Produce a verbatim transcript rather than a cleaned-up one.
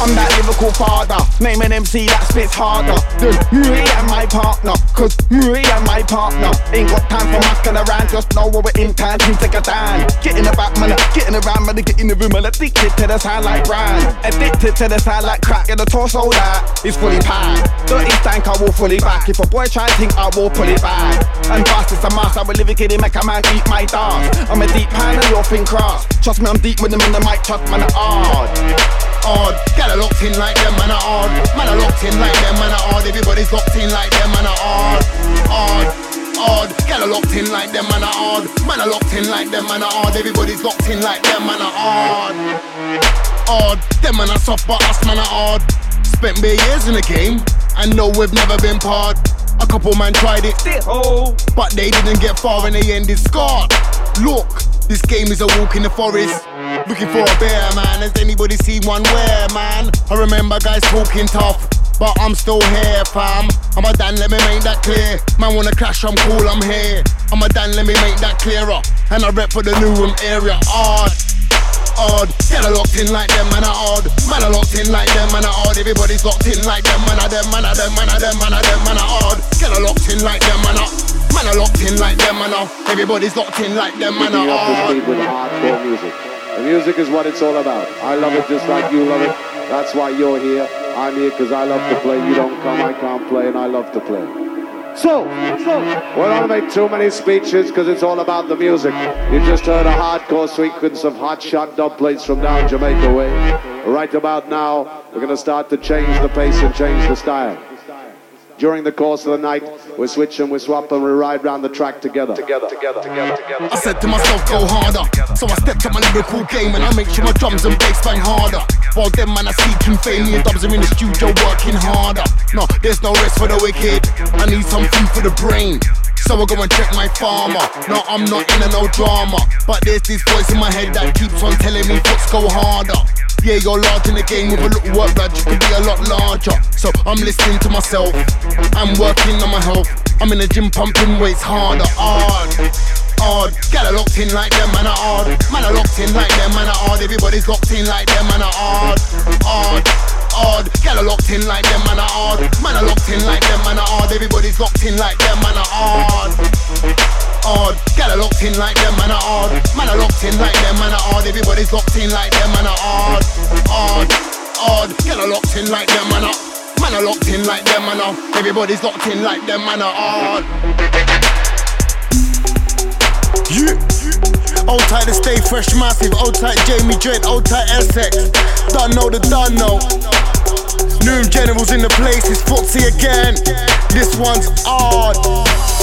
I'm that lyrical father. Name an M C that spits harder than me and my partner. Cause me and my partner ain't got time for mucking around. Just know when we're in time, team take a dime. Get in the back, man, get in the round, man, get in the room, man. Addicted to the sound like Brian. Addicted to the sound like crack. Yeah, the torso that is fully packed. Dirty stank, I will fully back. If a boy try and think, I will pull it back. And fast is a mask, I will live it, make a man eat my dance. I'm a deep pan and you're thin cross. Trust me, I'm deep with them in the mic, trust man, are hard. Odd, get a locked in like them, man, are odd. Man, are locked in like them, man, are odd. Everybody's locked in like them, man, are odd. Odd, odd, get a locked in like them, man, are odd. Man, are locked in like them, man, are odd. Everybody's locked in like them, man, are odd. Odd, them man are soft, but us man are odd. Spent bare years in the game, and no, we've never been part. A couple man tried it, but they didn't get far and they ended scarred. Look, this game is a walk in the forest, looking for a bear, man. Has anybody seen one where, man? I remember guys talking tough, but I'm still here, fam. I'm a Dan, let me make that clear. Man wanna clash, I'm cool, I'm here. I'm a Dan, let me make that clearer. And I rep for the new room area, odd. Odd, get a locked in like them, man are odd. Man are locked in like them, man are odd. Everybody's locked in like them, man are them, man are them, man are them, man are them, man are odd. Get a locked in like them, man are. Man are locked in like them, man are. Everybody's locked in like them, man are odd. With hardcore music. The music is what it's all about. I love it just like you love it. That's why you're here. I'm here because I love to play. You don't come, I can't play, and I love to play. So, so, we don't make too many speeches because it's all about the music. You just heard a hardcore sequence of hot shot dub plates from down Jamaica way. Right about now, we're going to start to change the pace and change the style. During the course of the night, we switch and we swap and we ride round the track together. Together, together, together, together. I said to myself, go harder. So I stepped up my lyrical game and I make sure my drums and bass bang harder. While them man are seeking fame, me and dubs are in the studio working harder. No, there's no rest for the wicked. I need some food for the brain. So I go and check my farmer. No, I'm not in a no drama, but there's this voice in my head that keeps on telling me foots go harder. Yeah, you're large in the game with a little work, but you could be a lot larger. So I'm listening to myself, I'm working on my health. I'm in the gym pumping weights harder, hard, hard. Get a locked in like them, man are hard. Man are locked in like them, man are hard. Everybody's locked in like them, man are hard, hard, hard. Get a locked in like them, man are hard. Man are locked in like them, man are hard. Everybody's locked in like them, man are hard. Hard, get a locked in like them, man are hard. Man are locked in like them, man are hard. Everybody's locked in like them, man are hard. Hard, hard, get a locked in like them, man are. Man are locked in like them, man are. Everybody's locked in like them, man are hard. Yeah. Old tight to stay fresh, massive. Old tight Jamie Dread, old tight Essex. Don't know the done know. New generals in the place, it's footsie again. This one's hard.